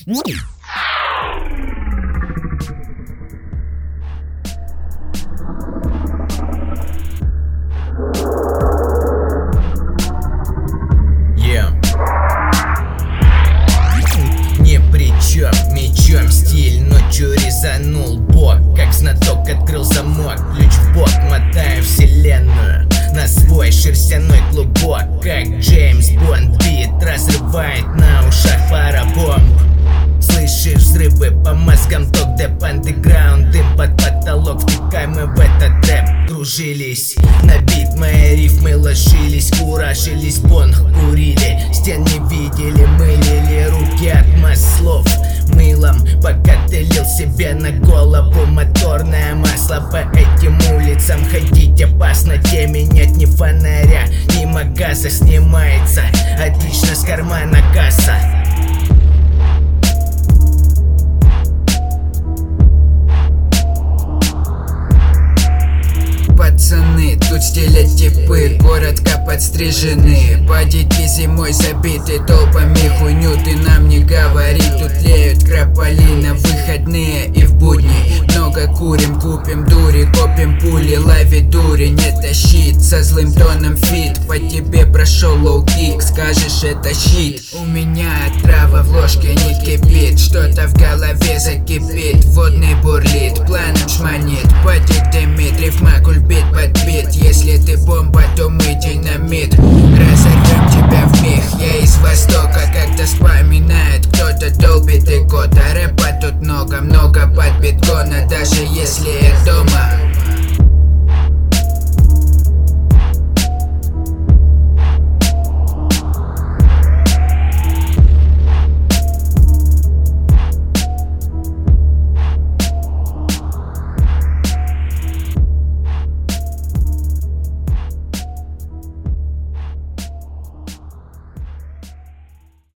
Ни при чем, мечом стиль ночью резанул бок. Как знаток открыл замок, ключ в бок, мотаю вселенную на свой шерстяной клубок. Как Джеймс Бонд бит разрывает на ушах парабомб. Слышишь взрывы по мозгам, ток деп андеграунд, дым под потолок, втекай мы в этот рэп. Кружились, на бит мои рифмы ложились, куражились, бонг курили, стен не видели, мылили руки от маслов мылом, пока ты лил себе на голову моторное масло. По этим улицам ходить опасно, теме нет ни фонаря, ни магаза. Снимается отлично с кармана касса. Пацаны, тут стереотипы, коротко подстрижены. Падики зимой забиты толпами, хуйню ты нам не говори. Тут леют крополи на выходные и в будни. Много курим, купим дури, копим пули, лови дури. Не тащит со злым тоном фит, по тебе прошел лоу-кик, скажешь это щит. У меня трава в ложке не кипит, что-то в голове закипит, водный бурлит, планом шманит, потик дымит, рифма кульбит подбит. Если ты бомба, то мы динамит, разорвем тебя вмиг. Я из востока, как-то вспоминает, кто-то долбит и кота. Рэпа тут много под биткона, даже если я дома.